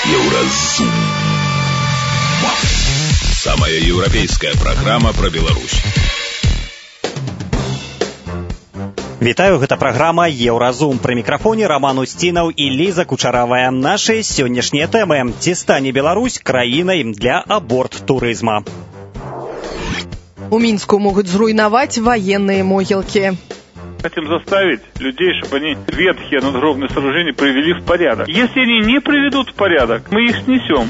Еўразум. Самая европейская программа про Беларусь. Вітаю, гэта праграма Еўразум. Пры мікрафоне Роман Устінаў і Ліза Кучаравая. Нашы сённяшнія тэмы. Ці стане Беларусь краінай для аборт-турызма? У Минску могут зруйновать военные могилки. Хотим заставить людей, чтобы они ветхие надгробные сооружения привели в порядок. Если они не приведут в порядок, мы их снесем.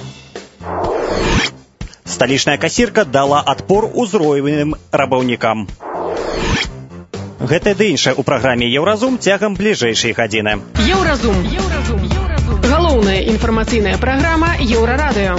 Сталічная касірка дала адпор узброеным рабаўнікам. Гэта ды іншае ў праграме Еўразум цягам бліжэйшай гадзіны. Еўразум. Галоўная інфармацыйная праграма Еўрарадыё.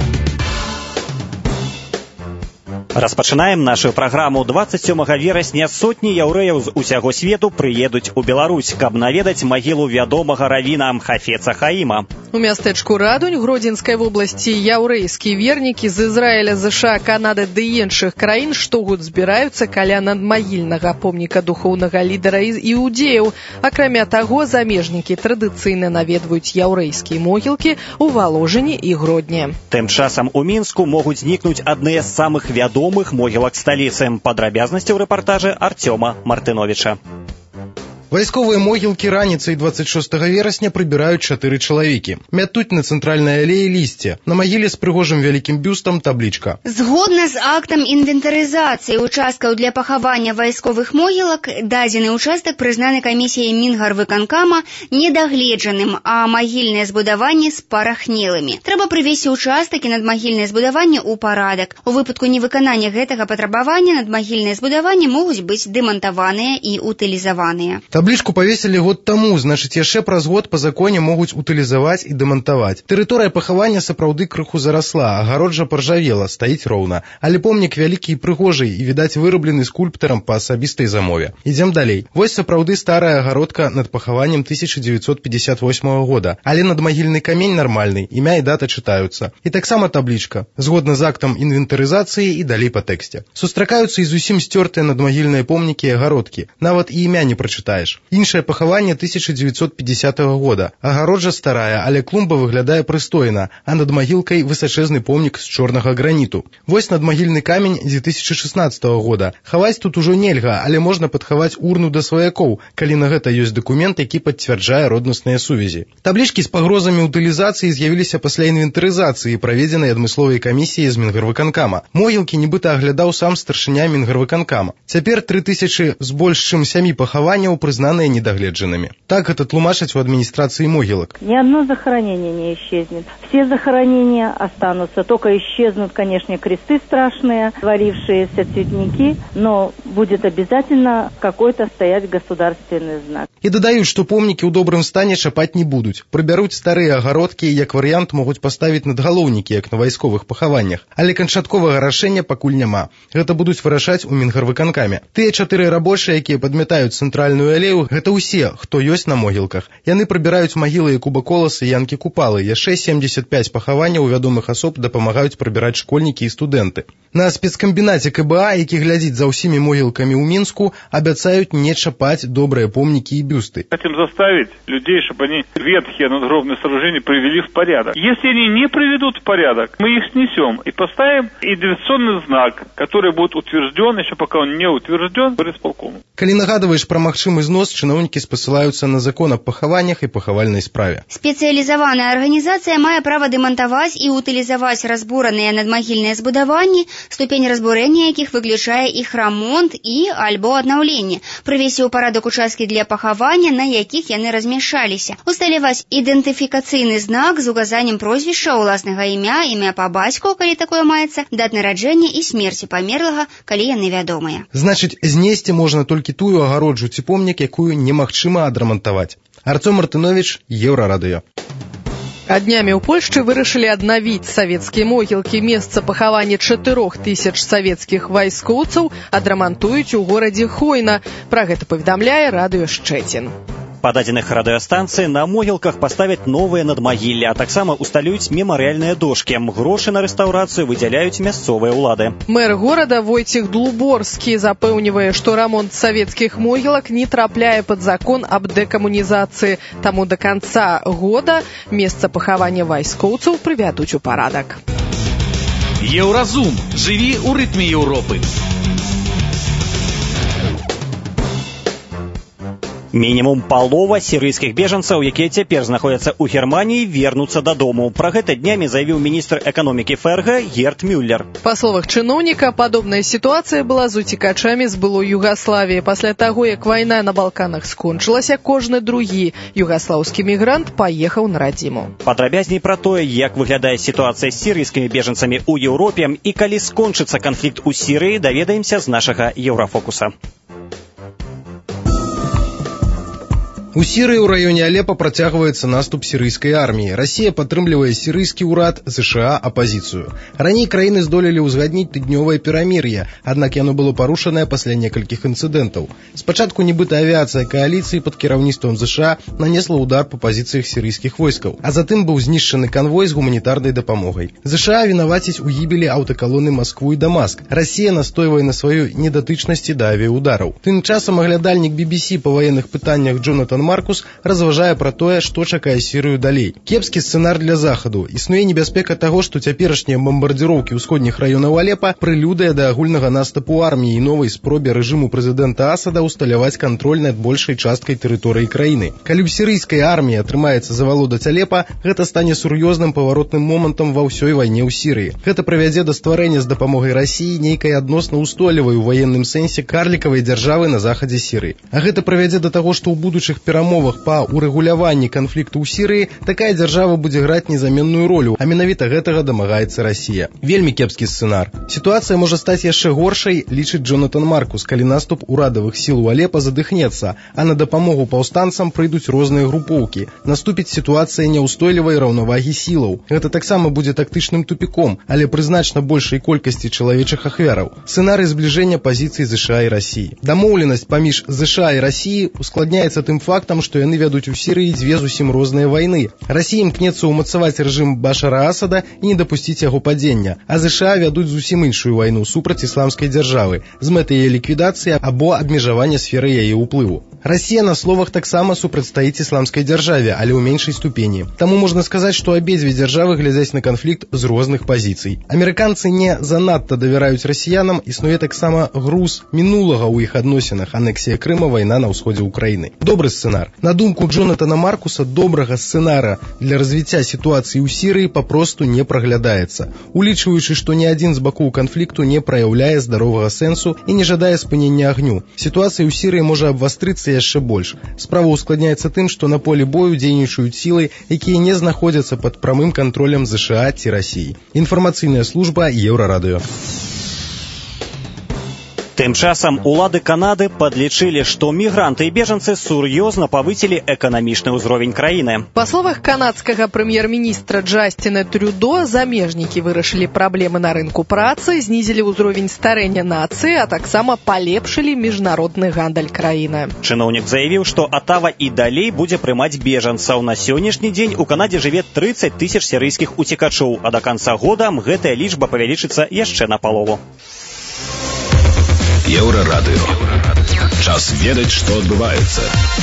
Распачынаем нашу праграму. 27 верасня сотні яўрэяў з усяго свету прыедуць у Беларусь, каб наведаць магілу вядомага равіна Хафеца Хаіма. У мястэчку Радунь Гродзенскай вобласці яўрэйскія вернікі з Ізраіля, ЗША, Канады ды іншых краін штогод збіраюцца каля надмагільнага помніка духоўнага лідара іудзеяў. Акрамя таго, замежнікі традыцыйна наведваюць яўрэйскія могілкі ў Валожыні і Гродні. Тым часам у Мінску могуць знікнуць адныя з самых вядомых могілак сталіцы. Падрабязнасці ў рэпартажы Артёма Мартыновіча. Вайсковыя могілкі раніцай 26 верасня прыбіраюць 4 чалавекі. Мятуць на цэнтральнай алеі лісце. На магіле з прыгожым вялікім бюстам таблічка. Згодна з актам інвентарызацыі участкаў для пахавання вайсковых могілак, дадзены участак прызнаны камісіяй Мінгарвыканкама недагледжаным, а магільныя збудаванні спарахнелымі. Трэба прывесці участак і надмагільныя збудаванні ў парадак. У выпадку невыканання гэтага патрабавання надмагільныя збудаванні могуць быць дэмантаваныя і утылізаваныя. Таблічку павесілі год таму, значыць, яшчэ праз год па законе могуць утылізаваць і дэмантаваць. Тэрыторыя пахавання сапраўды крыху зарасла, агароджа паржавела, стаіць роўна. Але помнік вялікі і прыгожы і, відаць, выраблены скульптарам па асабістай замове. Ідзем далей. Вось сапраўды старая агародка над пахаваннем 1958 года. Але надмагільны камень нармальны, імя і дата чытаюцца. І таксама таблічка. Згодна з актам інвентарызацыі і далей па тэксце. Сустракаюцца і зусім сцёртыя надмагільныя помнікі і агародкі. Нават і імя не прачытаеш. Іншае пахаванне 1950 года. Агароджа старая, але клумба выглядае прыстойна, а над магілкай высачэзны помнік з чорнага граніту. Вось надмагільны камень 2016 года. Хаваць тут ужо нельга, але можна падхаваць урну да сваякоў, калі на гэта ёсць дакумент, які пацвярджае роднасныя сувязі. Таблічкі з пагрозамі утылізацыі з'явіліся пасля інвентарызацыі, праведзенай адмысловай камісіяй з Мінгарвыканкама. Могілкі нібыта аглядаў сам старшыня Мінгарвыканкама. Цяпер 3000 з больш чым 7 пахаванняў признанные недогледженными. Так это тлумачат в администрации могилок. Ни одно захоронение не исчезнет. Все захоронения останутся. Только исчезнут, конечно, кресты страшные, творившиеся цветники, но будет обязательно какой-то стоять государственный знак. И додают, что помнікі ў добрым стане чапаць не будуць. Прыбяруць старыя агародкі, як варыянт могуць паставіць надгалоўнікі, як на вайсковых пахаваннях. Але канчатковага рашэння пакуль няма. Гэта будуць вырашаць у Мінгарвыканкаме. Тыя 4 рабочыя, якія падмятаюць цэнтральную алею, гэта ўсе, хто ёсць на могілках. Яны прыбіраюць магілы Якуба Коласа і Янкі Купалы. Яшчэ 75 пахаванняў вядомых асоб дапамагаюць прыбіраць школьнікі і студэнты. На спецкамбінаце КБА, які глядзіць за ўсімі могілкамі ў Мінску, абяцаюць не чапаць добрыя помнікі і бюсты. Хотим заставить людей, чтобы они ветхие надгробные сооружения привели в порядок. Если они не приведут в порядок, мы их снесем и поставим идентификационный знак, который будет утвержден, еще пока он не утвержден, горисполкому. Калі нагадываешь про магчымы знос, чыноўнікі спасылаюцца на закон аб пахаваннях і пахавальнай справе. Спецыялізаваная арганізацыя мае права дэмантаваць і утылізаваць разбураныя надмагільныя збудаванні, ступень разбурэння якіх выключае іх рамонт і альбо аднаўленне, прывесці ў парадак участкі для пахавання, на якіх яны размяшчаліся, усталяваць ідэнтыфікацыйны знак з указаннем прозвішча, уласнага імя па бацьку, калі такое маецца, дат нараджэння і смерці памерлага, калі яны вядомыя. Значыць, знесці можна толькі тую агароджу ці помнік, якую немагчыма адрамантаваць. Артём Мартынович, Еўрарадыё. А днямі ў Польшчы вырашылі аднавіць савецкія могілкі. Месца пахавання 4000 савецкіх вайскоўцаў адрамантуюць у горадзе Хойна. Пра гэта паведамляе радыё Шчэцін. Па дадзеных радыёстанцыі на могілках паставяць новыя надмагіллі, а таксама усталююць мемарыяльныя дошкі. Грошы на рэстаўрацыю выдзяляюць мясцовыя ўлады. Мэр горада Войцех Длуборскі запэўнівае, што рамонт савецкіх могілак не трапляе пад закон аб дэкамунізацыі. Таму да канца года месца пахавання вайскоўцаў прывядуць у парадак. Еўразум. Жыві ў рытме Еўропы. Мінімум палова сірыйскіх бежанцаў, якія цяпер знаходзяцца ў Германіі, вернуцца дадому. Пра гэта днямі заявіў міністр эканомікі ФРГ Герт Мюллер. Па словах чыноўніка, падобная сітуацыя была з уцекачамі з былой Югаславіі. Пасля таго, як вайна на Балканах скончылася, кожны другі югаслаўскі мігрант паехаў на радзіму. Падрабязней пра тое, як выглядае сітуацыя з сірыйскімі бежанцамі ў Еўропе і калі скончыцца канфлікт у Сірыі, даведаемся з нашага Еўрафокуса. У Сірыі ў раёне Алепа працягваецца наступ сірыйскай арміі. Расія падтрымлівае сірыйскі ўрад, ЗША апазіцыю. Раней краіны здолелі ўзгадніць тыднёвае перамір'е, аднак яно было парушанае пасля некалькіх інцыдэнтаў. Спачатку нібыта авіяцыя кааліцыі пад кіраўніцтвам ЗША нанесла ўдар па пазіцыях сірыйскіх войскаў, а затым быў знішчаны канвой з гуманітарнай дапамогай. ЗША вінаваціць у гібелі аўтакалоны Маскву і Дамаск. Расія настойвае на сваёй недатычнасці да авіяудараў. Тым часам аглядальнік BBC па ваенных пытаннях Джонатан Маркус разважае пра тое, што чакае Сірыю далей. Кепскі сцэнар для захаду. Існуе небяспека таго, што цяперашнія бамбардзіроўкі ўсходніх раёнаў Алепа прэлюдыя да агульнага наступу арміі і новай спробе рэжыму прэзідэнта Асада ўсталяваць кантроль над большай часткай тэрыторыі краіны. Калі ў сірыйскай арміі атрымаецца завалодаць Алепа, гэта стане сур'ёзным паваротным момантам ва ўсёй вайне ў Сірыі. Гэта прывядзе да стварэння з дапамогай Расіі нейкай адносна ўстойлівай у ваенным сэнсе карлікавай дзяржавы на захадзе Сірыі. А гэта прывядзе да таго, што ў будучых перамовах па урэгуляванні канфлікту ў Сірыі такая дзяржава будзе граць незаменную ролю, а менавіта гэтага дамагаецца Расія. Вельмі кепскі сцэнар. Сітуацыя можа стаць яшчэ горшай, лічыць Джонатан Маркус, калі наступ урадавых сіл у Алепа задыхнецца, а на дапамогу паўстанцам прыйдуць розныя групоўкі. Наступіць сітуацыя няўстойлівай раўнавагі сілаў. Гэта таксама будзе тактычным тупіком, але пры значна большай колькасці чалавечых ахвяраў. Сцэнарый збліжэння пазіцый ЗША і Расіі. Дамоўленасць паміж ЗША і Расіі ускладняецца тым фактам, што яны вядуць у Сірыі дзве зусім розныя вайны. Расія імкнецца ўмацаваць рэжым Башара Асада і не дапусціць яго падзення, а ЗША вядуць зусім іншую вайну супраць ісламскай дзяржавы з мэтай яе ліквідацыі або абмежавання сферы яе ўплыву. Расія на словах таксама супрацьстаіць ісламскай дзяржаве, але ў меншай ступені. Таму можна сказаць, што абедзве дзяржавы глядзяць на канфлікт з розных пазіцый. Амерыканцы не занадта давяраюць расіянам, існуе таксама груз мінулага ў іх адносінах, анексія Крыма, вайна на ўсходзе ўкраіны. Добры сцэнар. На думку Джонатана Маркуса, добрага сцэнара для развіцця сітуацыі ў Сірыі папросту не праглядаецца. Улічваючы, што ні адзін з бакоў канфлікту не праяўляе здаровага сэнсу і не жадае спынення агню. Сітуацыя ў Сірыі можа абвастрыцца яшчэ больш. Справа ускладняецца тым, што на полі бою дзейнічаюць сілы, якія не знаходзяцца пад прамым кантролем ЗША ці Расіі. Інфармацыйная служба Еўрарадыё. Тым часам улады Канады падлічылі, што мігранты і бежанцы сур'ёзна павысілі эканамічны ўзровень краіны. Па словах канадскага прэм'ер-міністра Джасціна Трюдо, замежнікі вырашылі праблемы на рынку працы, знізілі ўзровень старэння нацыі, а таксама палепшылі міжнародны гандаль краіны. Чыноўнік заявіў, што Атава і далей будзе прымаць бежанцаў. На сённяшні дзень у Канадзе жыве 30 тысяч сірыйскіх уцекачоў, а да канца года гэтая лічба павялічыцца яшчэ на палову. Еўрарадыё. Час ведаць, што адбываецца.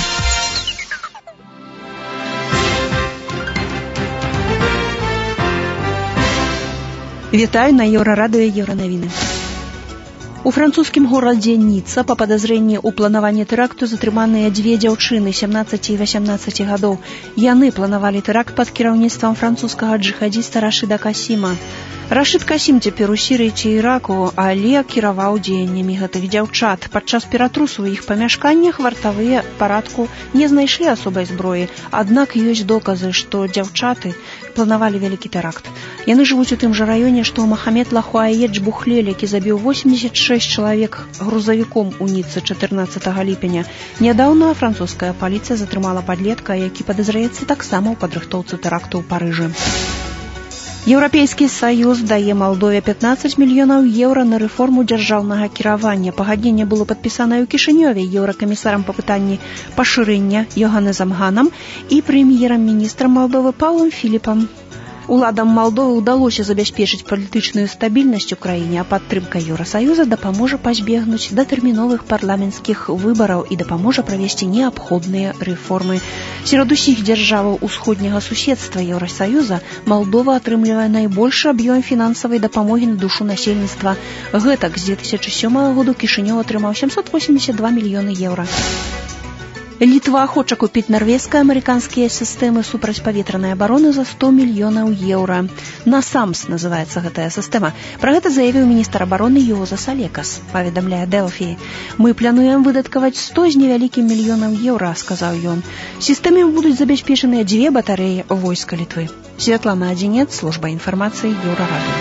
Вітаю на Еўрарадыё Еўранавіны. У французскім горадзе Ніцца па падазрэнні ў планаванні тэракту затрыманыя дзве дзяўчыны 17 і 18 гадоў. Яны планавалі тэракт пад кіраўніцтвам французскага джыхадзіста Рашыда Касіма. Рашид Касім цяпер у Сірыі ці Іраку, але кіраваў дзеяннямі гэтых дзяўчат. Падчас ператрусу ў іх памяшканнях вартавыя парадку не знайшлі асобай зброі, аднак ёсць доказы, што дзяўчаты планавалі вялікі тэракт. Яны жывуць у тым жа раёне, што Махамед Лахуаедж Бухлель, які забіў 86 чалавек грузавіком у Ніцы 14 ліпеня. Нядаўна французская паліцыя затрымала падлетка, які падазраецца таксама ў падрыхтоўцы тэракту ў Парыжы. Еўрапейскі саюз дае Малдове 15 мільёнаў еўра на рэформу дзяржаўнага кіравання. Пагадненне было падпісанае ў Кішынёве еўракамісарам па пытанні пашырэння Йоханнесам Ганам і прэм'ерам-міністрам Малдовы Паўлам Філіпам. Уладам Малдовы ўдалося забяспечыць палітычную стабільнасць у краіне, а падтрымка Еўрасаюза дапаможа пазбегнуць датэрміновых парламенцкіх выбараў і дапаможа правесці неабходныя рэформы. Сярод усіх дзяржаваў усходняга суседства Еўрасаюза Малдова атрымлівае найбольшы аб'ём фінансавай дапамогі на душу насельніцтва. Гэтак з 2007 году Кішынёў атрымаў 782 мільёны еўра. Літва хоча купіць нарвежска-амерыканскія сістэмы супрацьпаветранай абароны за 100 мільёнаў еўра. «Насамс» называецца гэтая сістэма. Пра гэта заявіў міністр абароны Юозас Алекас, паведамляе Дэлфі. «Мы плануем выдаткаваць 100 з невялікім мільёнаў еўра», сказаў ён. Сістэме будуць забяспечаныя 2 батарэі войска Літвы. Святлана Адзінец, служба інфармацыі Еўрарадыё.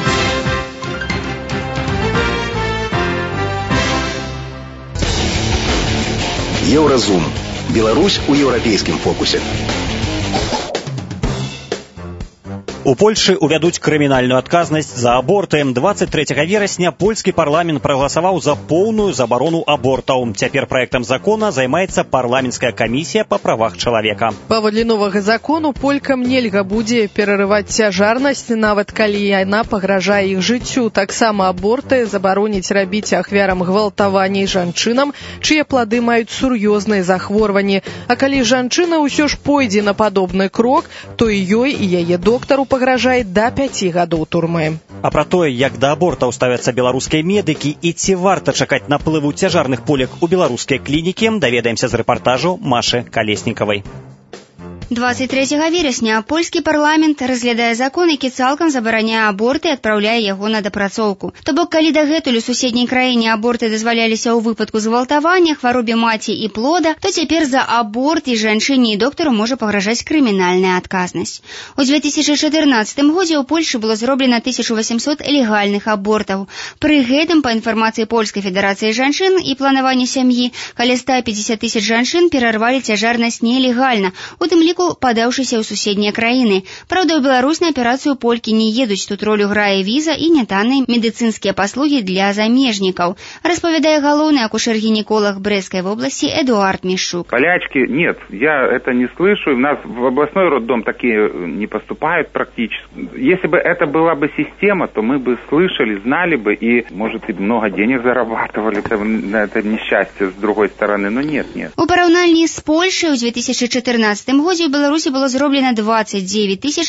Еўразум. Беларусь у еўрапейскім фокусе. У Польшы увядуць крымінальную адказнасць за аборты. 23 верасня польскі парламент прагаласаваў за поўную забарону абортаў. Цяпер праектам закона займаецца парламенцкая камісія па правах чалавека. Паводле новага закону полькам нельга будзе перарываць цяжарнасць, нават калі яна пагражае іх жыццю. Таксама аборты забароніць рабіць ахвярам гвалтаванні жанчынам, чые плады маюць сур'ёзныя захворванні. А калі жанчына ўсё ж пойдзе на падобны крок, то і ёй і яе доктару пагражае да 5 гадоў турмы. А пра тое, як да абортаў ставяцца беларускія медыкі і ці варта чакаць наплыву цяжарных полек у беларускія клінікі, даведаемся з рэпартажу Машы Калеснікавай. 23 верасня польскі парламент разглядае закон, які цалкам забараняе аборты і адпраўляе яго на дапрацоўку. То бок, калі дагэтуль у суседняй краіне аборты дазваляліся ў выпадку згвалтавання, хваробе маці і плода, то цяпер за аборт і жанчыне і доктару можа пагражаць крымінальная адказнасць. У 2014 годзе ў Польшы было зроблена 1800 легальных абортаў. Пры гэтым, па інфармацыі Польскай федэрацыі жанчын і планавання сям'і, каля 150 тысяч жанчын перарвалі цяжарнасць нелегальна, у тым ліку падаўшыся ў суседнія краіны. Праўда, у Беларусь на аперацыю полькі не едуць, тут ролю грае віза і нятанныя медыцынскія паслугі для замежнікаў, распавядае галоўны акушер-гинеколог Брестской области Эдуард Мишук. Полячки, нет, я это не слышу. У нас в областной роддом такие не поступают практически. Если бы это была бы система, то мы бы слышали, знали бы и, может, и много денег зарабатывали на это несчастье с другой стороны, но нет. У параўнанні з Польшай у 2014 годзе ў Беларусі было зроблена 29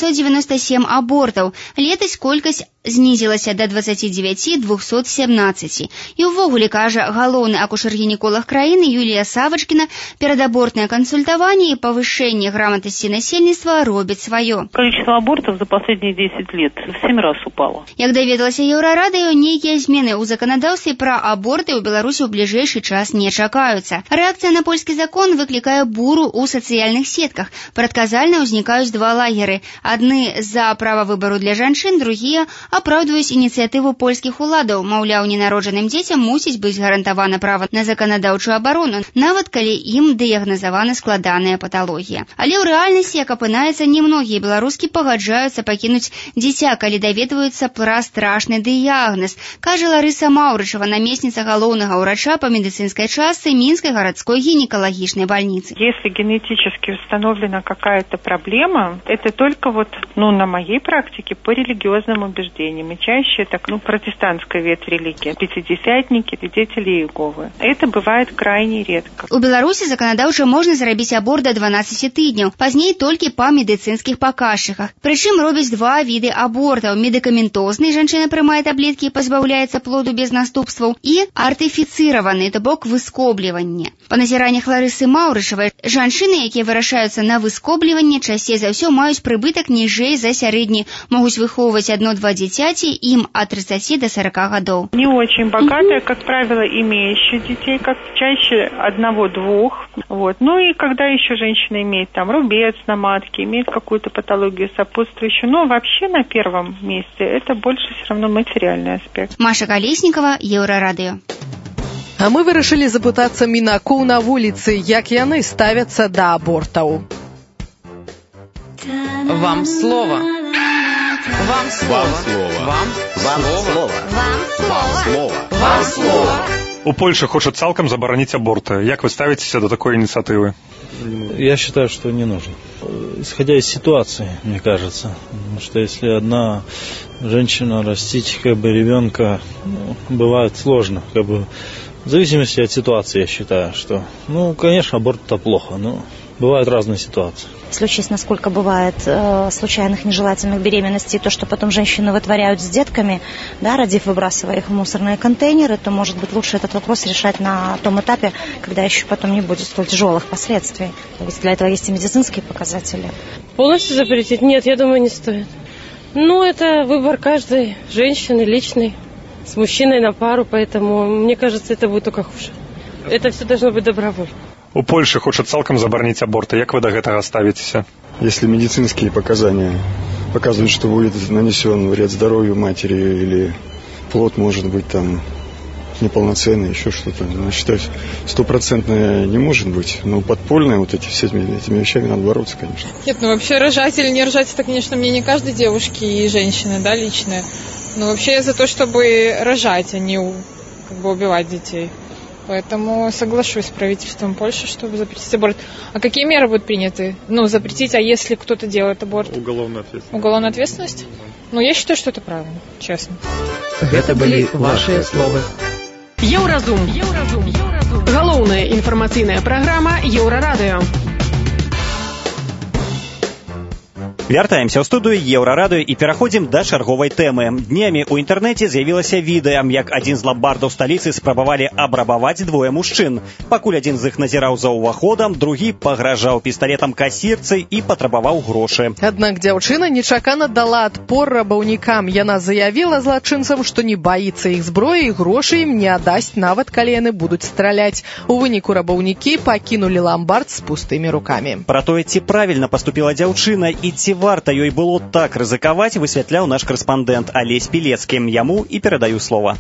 797 абортаў. Летась колькасць знізілася да 29 217. І ўвогуле, кажа галоўны акушер-гинеколог краіны Юлія Савачкіна, перадабортнае кансультаванне і павышэнне грамотности насельніцтва робіць сваё. Количество абортов за последние 10 лет в 7 раз упало. Як даведалася Еўрарадыё, нейкія змены ў заканадаўстве пра аборты ў Беларусі ў бліжэйшы час не чакаюцца. Рэакцыя на польскі закон выклікае буру ў сацыяльных сетках. Прадказальна ўзнікаюць два лагеры. Адны за права выбару для жанчын, другія апраўдваюць ініцыятыву польскіх уладаў. Маўляў, ненароджаным дзецям мусіць быць гарантавана права на заканадаўчую абарону, нават калі ім дыягназавана складаная паталогія. Але ў рэальнасці, як апынаецца, немногія беларускі пагаджаюцца пакінуць дзіця, калі даведваюцца пра страшны дыягназ, кажа Ларыса Маўрычева, намесніца галоўнага ўрача па медыцынскай частцы Минской городской гинекологичной больницы. Если генетически установлена какая-то проблема, это только на моей практике по религиозным убеждениям. И чаще это протестантская ветвь религии. Пятидесятники, свидетели Иеговы. Это бывает крайне редко. У Беларуси законодаўча можна зрабіць аборт до 12 тыдняў, пазней толькі па медыцынскіх паказчыках. Прычым робяць два віды абортаў: медыкаментозны, жанчына прымае таблеткі і пазбаўляецца плоду без наступстваў, і артыфіцыраваны, то бок выскобліванне. Па назіраннях Ларысы Маўрычевай, жанчыны, якія вырашаюцца на выскобліванне, часцей за ўсё маюць прыбытак ніжэй за сярэдні, могуць выхоўваць 1-2 дзіцяці, ім от 30 до 40 годов. Не очень богатая, как правило, имеющие детей, как чаще 1-2. Ну и когда еще женщина имеет рубец на матке, имеет какую-то патологию сопутствующую, но вообще на первом месте это больше все равно материальный аспект. Маша Калеснікава, Еўрарадыё. А мы вырашылі запытацца мінакоў на вуліцы, як яны ставяцца да абортаў. Вам слово. Вам слово. Вам слово. У Польши хочет цалком заборонить аборты. Як вы ставитесь до такой инициативы? Я считаю, что не нужно. Исходя из ситуации, мне кажется, что если одна женщина растить ребенка, бывает сложно, в зависимости от ситуации, я считаю, что, конечно, аборт это плохо, но бывают разные ситуации. Если учесть, насколько бывает случайных нежелательных беременностей, то, что потом женщины вытворяют с детками, родив, выбрасывая их в мусорные контейнеры, то, может быть, лучше этот вопрос решать на том этапе, когда еще потом не будет столь тяжелых последствий. То есть для этого есть и медицинские показатели. Полностью запретить? Нет, я думаю, не стоит. Это выбор каждой женщины личный, с мужчиной на пару, поэтому, мне кажется, это будет только хуже. Это все должно быть добровольно. У Польши хочет цалком заборонить аборты. Як вы до этого ставитесь? Если медицинские показания показывают, что будет нанесен вред здоровью матери или плод может быть неполноценный, еще что-то, считаю, 100% не может быть. Но подпольные этими вещами надо бороться, конечно. Нет, вообще рожать или не рожать, это, конечно, мнение каждой девушки и женщины, личное. Но вообще я за то, чтобы рожать, а не убивать детей. Поэтому соглашусь с правительством Польши, чтобы запретить аборт. А какие меры будут приняты? Запретить, а если кто-то делает аборт? Уголовная ответственность. Уголовная ответственность? Я считаю, что это правильно, честно. Это были ваши словы. Еўразум. Галоўная інфармацыйная праграма Еўрарадыё. Вяртаемся ў студыю Еўрарадыё і пераходзім да чарговай тэмы. Днямі ў інтэрнэце з'явілася відэа, як адзін з ламбардаў сталіцы спрабавалі абрабаваць двое мужчын. Пакуль адзін з іх назіраў за ўваходам, другі пагражаў пісталетам касірцы і патрабаваў грошы. Аднак дзяўчына нечакана дала адпор рабаўнікам. Яна заявіла злачынцам, што не баіцца іх зброі і грошы ім не аддасць, нават калі яны будуць страляць. У выніку рабаўнікі пакінулі ламбард з пустымі рукамі. Пра тое, ці правільна паступіла дзяўчына і ці варта ёй было так рызыкаваць, высвятляў наш карэспандэнт Алесь Пілецкі. Яму і перадаю слова.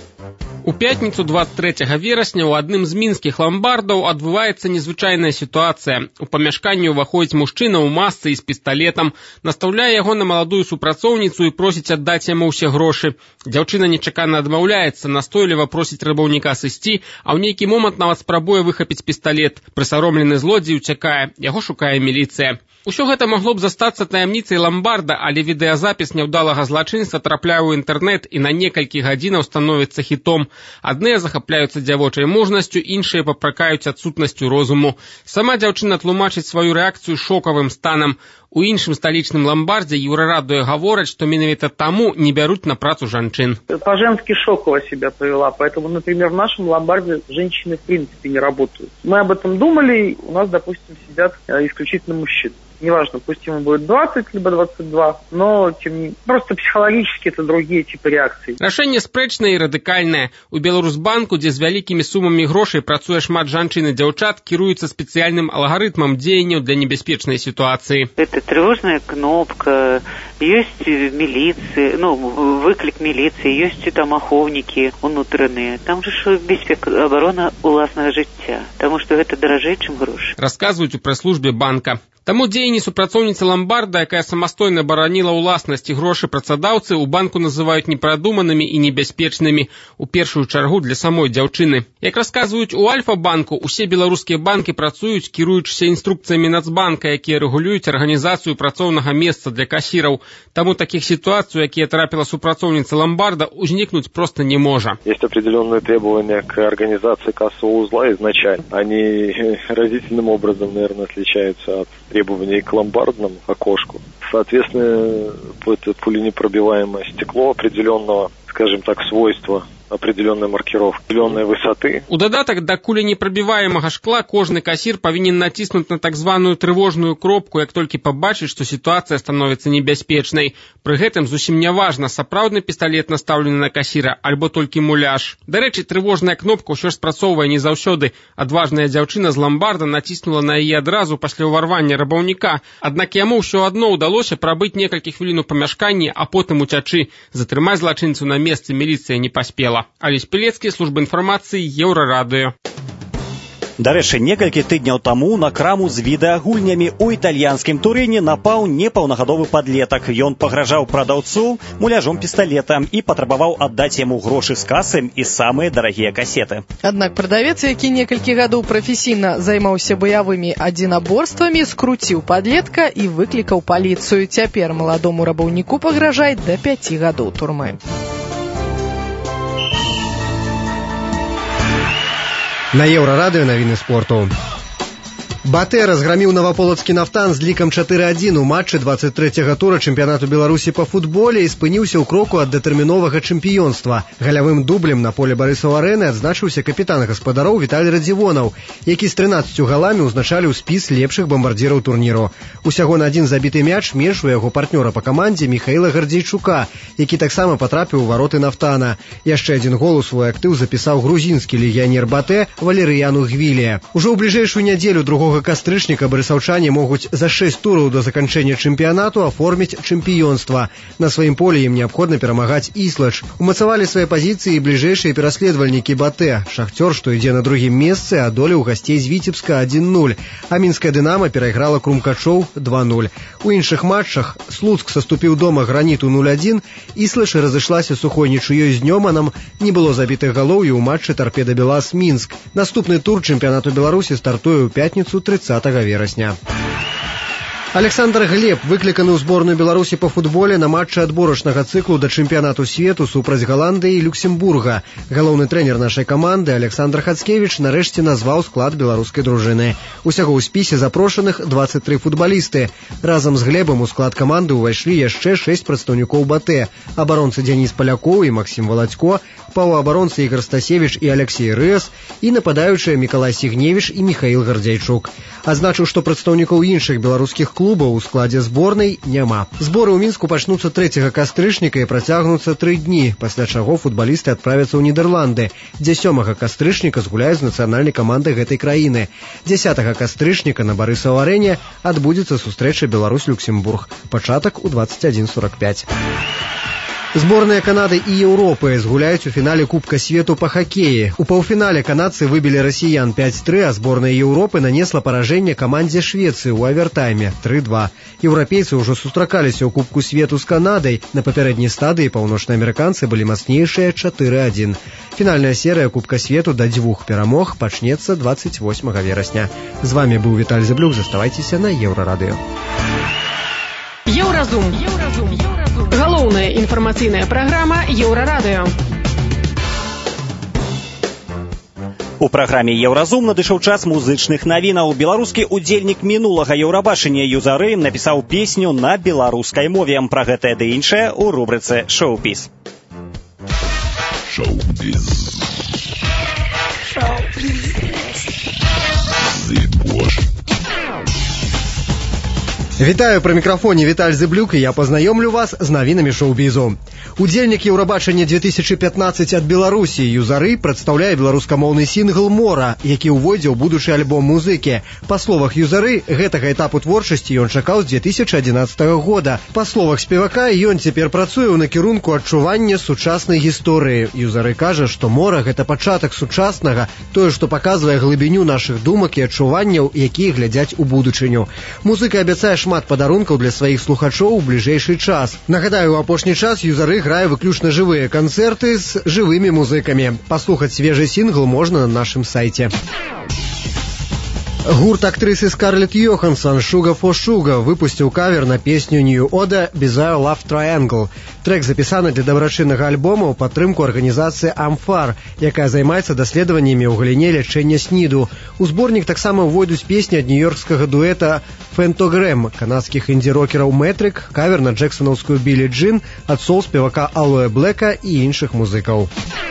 У пятніцу 23 верасня ў адным з мінскіх ламбардаў адбываецца незвычайная сітуацыя. У памяшканне ўваходзіць мужчына ў масцы і з пісталетам, настаўляе яго на маладую супрацоўніцу і просіць аддаць яму ўсе грошы. Дзяўчына нечакана адмаўляецца, настойліва просіць рабаўніка сысці, а ў нейкі момант нават спрабуе выхапіць пісталет. Прысаромлены злодзей уцякае, яго шукае міліцыя. Усё гэта магло б застацца таямніцай ламбарда, але відэазапіс няўдалага злачынства трапляе ў інтэрнэт і на некалькі гадзінаў становіцца хітом. Адныя захапляюцца дзявочай мужнасцю, іншыя папракаюць адсутнасцю розуму. Сама дзяўчына тлумачыць сваю рэакцыю шокавым станам. У іншым сталічным ламбардзе Еўрарадыё гавораць, што менавіта таму не бяруць на працу жанчын. По-женски шоково себя повела, поэтому, например, в нашем ломбарде женщины в принципе не работают. Мы об этом думали, у нас, допустим, сидят исключительно мужчины. Неважно, пусть ему будет 20, либо 22, но тем не менее, просто психологически это другие типы реакций. Рашэнне спрэчнае і радыкальнае. У Беларусьбанку, дзе з вялікімі сумамі грошай працуе шмат жанчын і дзяўчат, кіруюцца спецыяльным алгарытмам дзеянняў для небяспечнай сітуацыі. Это тревожная кнопка, есть милиция, выклик милиции, есть там ахоўнікі унутраныя. Там же бяспека, абарона уласнага жыцця, таму што гэта даражэй, чым грошы. Расказваюць у прэс-службе банка. Таму дзеянні супрацоўніцы ламбарда, якая самастойна бараніла ўласнасць і грошы працадаўцы, у банку называюць непрадуманымі і небяспечнымі, у першую чаргу для самой дзяўчыны. Як расказваюць у Альфа-банку, усе беларускія банкі працуюць, кіруючыся інструкцыямі Нацбанка, якія рэгулююць арганізацыю працоўнага месца для касіраў. Таму такіх сітуацый, якія трапіла супрацоўніца ламбарда, узнікнуць просто не можа. Есть определенные требования к организации кассового узла изначально. Они разительным образом, наверное, отличаются от требований к ломбардному окошку. Соответственно, это пуленепробиваемое стекло определенного, скажем так, свойства, определенная маркировка, определенной высоты. У дадатак да куленепрабіваемага шкла кожны касір павінен націснуць на так званую трывожную кропку, як толькі пабачыць, што сітуацыя становіцца небяспечнай. Пры гэтым зусім не важна, сапраўдны пісталет настаўлены на касіра, альбо толькі муляж. Дарэчы, трывожная кнопка ўсё ж спрацоўвае не заўсёды. Адважная дзяўчына з ламбарда націснула на яе адразу пасля ўварвання рабаўніка, аднак яму ўсё адно ўдалося прабыць некалькі хвілін у памяшканні, а потым уцячы. Затрымаць злачынцу на месцы міліцыя не паспела. Алесь Пілецкі, служба інфармацыі, Еўрарадыё. Дарэчы, некалькі тыдняў таму на краму з відэагульнямі ў італьянскім Турыне напаў непаўнагадовы падлетак. Ён пагражаў прадаўцу муляжом пісталета і патрабаваў аддаць яму грошы з касы і самыя дарагія касеты. Аднак прадавец, які некалькі гадоў прафесійна займаўся баявымі адзінаборствамі, скруціў падлетка і выклікаў паліцыю. Цяпер маладому рабаўніку пагражае да 5 гадоў турмы. На Еўрарадыё навіны спорту. Батэ разграміў наваполацкі «Нафтан» з лікам 4-1 у матчы 23-го тура чэмпіянату Беларусі па футболе і спыніўся ў кроку ад датэрміновага чэмпіёнства. Галявым дублем на поле Барысаў-арэны адзначыўся капітан гаспадароў Віталь Радзівонаў, які з 13 галамі ўзначаліў спіс лепшых бамбардзіраў турніру. Усяго на адзін забіты мяч менш у яго партнёра па камандзе Міхаіла Гардзейчука, які таксама патрапіў у вароты «Нафтана». Яшчэ адзін гол у свой актыў запісаў грузінскі легіянер Батэ Валерыяну Гвілія. Ужо ў бліжэйшую нядзелю 2 кастрычніка барысаўчане могуць за 6 тураў да заканчэння чэмпіянату аформіць чэмпіёнства. На сваім полі ім неабходна перамагаць Іслач. Умацавалі свае пазіцыі бліжэйшыя пераследавальнікі Батэ. Шахцёр, што ідзе на другім месцы, адолеў гасцей з Віцебска 1-0, а мінская «Дынама» перайграла Крумкачоў 2-0. У іншых матчах Слуцк саступіў дома Граніту 0-1, Іслач разышлася сухой нічыёй з Нёманам, не было забітых галоў і ў матчы Тарпеда Белас Мінск. Наступны тур чэмпіянату Беларусі стартуе ў пятніцу 30 верасня. Александр Глеб выкліканы ў зборную Беларусі па футболе на матчы адборачнага цыклу да чэмпіянату свету супраць Галандыі і Люксембурга. Галоўны трэнер нашай каманды Александр Хацкевіч нарэшце назваў склад беларускай дружыны. Усяго ў спісе запрошаных 23 футбалісты. Разам з Глебам у склад каманды ўвайшлі яшчэ 6 прадстаўнікоў Батэ: абаронцы Дзяніс Палякоў і Максім Валадзько, паўабаронцы Ігор Стасевіч і Алексей Рэс і нападаючыя Мікалай Сігневіч і Міхаіл Гардзейчук. Адзначыў, што прадстаўнікоў іншых беларускіх клубаў у складзе зборнай няма. Зборы ў Мінску пачнуцца 3 кастрычніка і працягнуцца 3 дні, пасля чаго футбалісты адправяцца ў Нідерланды, дзе 7 кастрычніка згуляюць з нацыянальнай камандай гэтай краіны. 10 кастрычніка на Барысаў-арэне адбудзецца сустрэча Беларусь-Люксембург. Пачатак у 21:45. Зборныя Канады і Еўропы згуляюць у фінале Кубка свету па хакеі. У паўфінале канадцы выбілі расіян 5-3, а зборная Еўропы нанесла паражэнне камандзе Швецыі ў авертайме 3-2. Еўрапейцы ўжо сустракаліся ў Кубку свету з Канадай. На папярэдняй стадыі паўночнаамерыканцы былі мацнейшыя 4-1. Фінальная серыя Кубка свету да 2 перамог пачнецца 28 верасня. З вами быў Віталь Зяблюк. Заставайцеся на Еўрарадыё. Еўразум. Галоўная інфармацыйная праграма Еўрарадыё. У праграме «Еўразум» надышоў час музычных навінаў. Беларускі удзельнік мінулага Еўрабачання Юзары напісаў песню на беларускай мове. Пра гэтае ды іншае ў рубрыцы «Шоу-біз». Вітаю, пры мікрафоне Віталь Зяблюк, і я пазнаёмлю вас з навінамі шоу-бізу. Удзельнік Еўрабачання 2015 ад Беларусі Юзары прадстаўляе беларускамоўны сінгл «Мора», які ўвойдзе ў будучы альбом музыкі. Па словах Юзары, гэтага этапу творчасці ён чакаў з 2011 года. Па словах спевака, ён цяпер працуе ў накірунку адчування сучаснай гісторыі. Юзары кажа, што «Мора» — гэта пачатак сучаснага, тое, што паказвае глыбіню нашых думак і адчуванняў, якія глядзяць у будучыню. Музыка абяцае шмат падарункаў для сваіх слухачоў у бліжэйшы час. Нагадаю, у апошні час Юзары грае выключна жывыя канцэрты з жывымі музыкамі. Паслухаць свежы сінгл можна на нашым сайце. Гурт актрысы Скарлетт Йоханссон «Sugar for Sugar» выпусціў кавер на песню New Order «Bizarre Love Triangle». Трек запісаны для дабрачыннага альбома ў падтрымку арганізацыі «Амфар», якая займаецца даследаваннямі ў галіне лячэння СНІДу. У зборнік таксама ўвойдуць песні ад нью-йоркскага дуэта «Фэнтогрэм», канадскіх інді-рокераў «Метрик», кавер на джексонаўскую «Білі Джин», ад сол-спевака Алоэ Блэка і іншых музыкаў.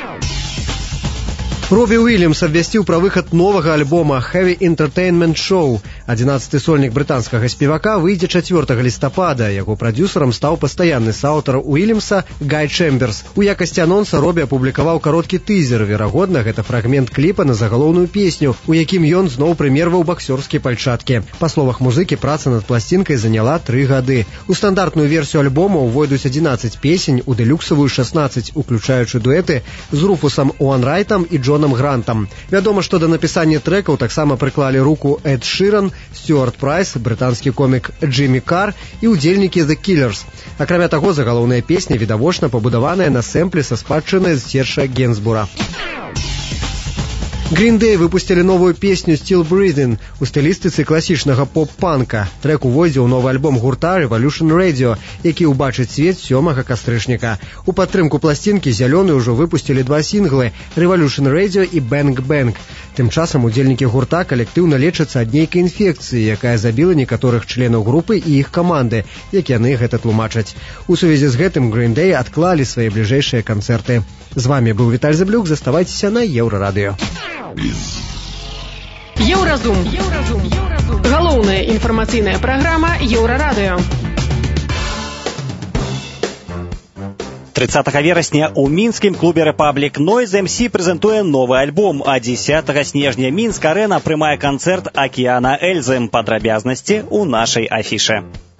Робі Уильямс абвясціў пра выхад новага альбома «Heavy Entertainment Show». 11-й сольнік брытанскага спевака выйдзе 4 лістапада. Яго прадзюсарам стаў пастаянны сааўтар Уильямса Гай Чэмберс. У якасці анонса Робі апублікаваў кароткі тызер. Верагодна, гэта фрагмент кліпа на загалоўную песню, у якім ён зноў прымерваў баксёрскія пальчаткі. Па словах музыкі, праца над пласцінкай заняла 3 гады. У стандартную версію альбома ўвойдуць 11 песень, у дэлюксавую 16, уключаючы дуэты з Руфусам Уанрайтам і Джон Джонам Грантам. Вядома, што да напісання трэкаў таксама прыклалі руку Эд Ширан, Стюарт Прайс, брытанскі комік Джиммі Кар і ўдзельнікі The Killers. Акрамя таго, загалоўная песня відавочна пабудаваная на сэмпле са спадчыны з Серджа Генсбура. Green Day выпусцілі новую песню «Still Breathing» у стылістыцы класічнага поп-панка. Трэк увойдзе ў новы альбом гурта «Revolution Radio», які ўбачыць свет 7 кастрычніка. У падтрымку пласцінкі «Зялёны» ўжо выпусцілі 2 сінглы «Revolution Radio» і «Bang Bang». Тым часам удзельнікі гурта калектыўна лечацца ад нейкай інфекцыі, якая забіла некаторых членаў групы і іх каманды, як яны гэта тлумачаць. У сувязі з гэтым Green Day адклалі свае бліжэйшыя канцэрты. З вами быў Віталь Зэблюк. Заставайцеся на Еўрарадыё. Еўразум. Галоўная інфармацыйная праграма Еўрарадыё. 30 верасня ў мінскім клубе «Рэпаблік» Noise MC прэзентуе новы альбом, а 10 снежня Мінск-арэна прымае канцэрт «Акіяна Эльзы». Падрабязнасці ў нашай афіше.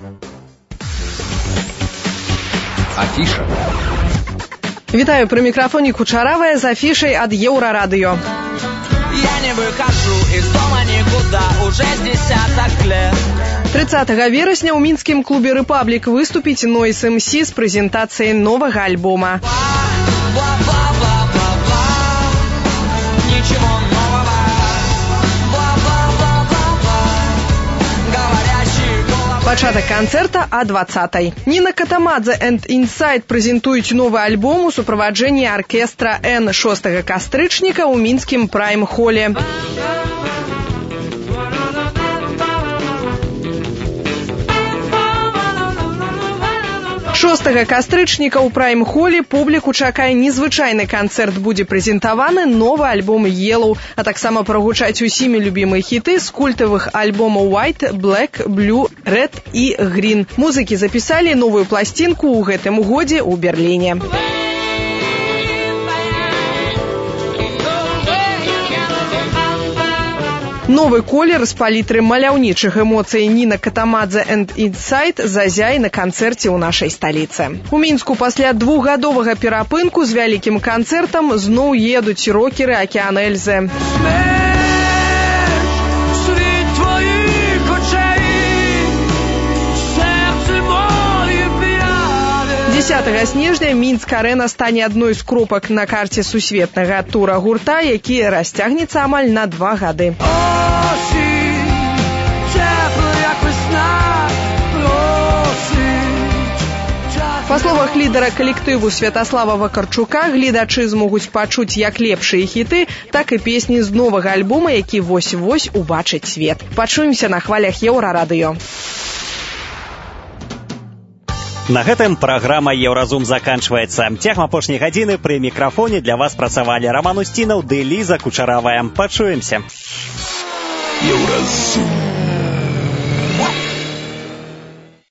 Афіша. Вітаю, пры мікрафоне Кучаравая з афішай ад Еўрарадыё. Я не выхожу из дома никуда уже с десяток лет. 30 верасня ў мінскім клубе «Рэпаблік» выступіць Noise MC з прэзентацыяй новага альбома. Пачатак канцэрта а 20-й. Ніна Катамадзе and Inside прэзентуюць новы альбом у суправаджэнні аркестра N 6 кастрычніка ў мінскім прайм-холе. 6 кастрычніка ў прайм-холе публіку чакае незвычайны канцэрт. Будзе прэзентаваны новы альбом «Yellow», а таксама прагучаць усімі любімыя хіты з культавых альбомаў «White», «Black», «Blue», «Red» і «Green». Музыкі запісалі новую пласцінку ў гэтым годзе ў Берліне. Новы колер з палітры маляўнічых эмоцый Ніна Катамадзе and Inside зазяе на канцэрце ў нашай сталіцы. У Мінску пасля 2-гадовага перапынку з вялікім канцэртам зноў едуць рокеры «Акіяна Эльзы». 10 снежня Мінск-арэна стане адной з кропак на карце сусветнага тура гурта, які расцягнецца амаль на 2 гады. Па словах лідара калектыву Святаслава Вакарчука, гледачы змогуць пачуць як лепшыя хіты, так і песні з новага альбома, які вось-вось убачыць свет. Пачуемся на хвалях Еўрарадыё. На гэтым праграма «Еўразум» заканчваецца. Цягам апошняй гадзіны пры мікрафоне для вас працавалі Роман Устінаў ды Ліза Кучаравая. Пачуемся. Еўразум.